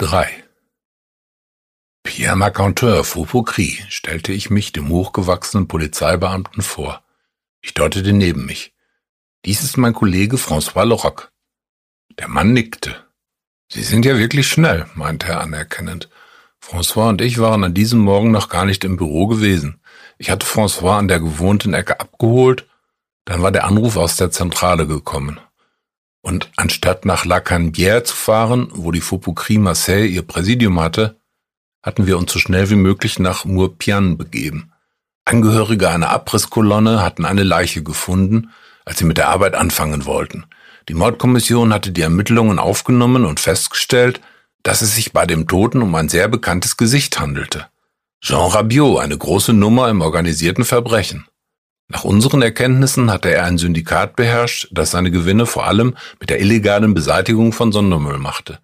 3. Pierre Marcanteur, Faupoukry, stellte ich mich dem hochgewachsenen Polizeibeamten vor. Ich deutete neben mich. Dies ist mein Kollege François Leroc. Der Mann nickte. Sie sind ja wirklich schnell, meinte er anerkennend. François und ich waren an diesem Morgen noch gar nicht im Büro gewesen. Ich hatte François an der gewohnten Ecke abgeholt, dann war der Anruf aus der Zentrale gekommen. Und anstatt nach La Canebière zu fahren, wo die Faupoukry Marseille ihr Präsidium hatte, hatten wir uns so schnell wie möglich nach Murpian begeben. Angehörige einer Abrisskolonne hatten eine Leiche gefunden, als sie mit der Arbeit anfangen wollten. Die Mordkommission hatte die Ermittlungen aufgenommen und festgestellt, dass es sich bei dem Toten um ein sehr bekanntes Gesicht handelte. Jean Rabiot, eine große Nummer im organisierten Verbrechen. Nach unseren Erkenntnissen hatte er ein Syndikat beherrscht, das seine Gewinne vor allem mit der illegalen Beseitigung von Sondermüll machte.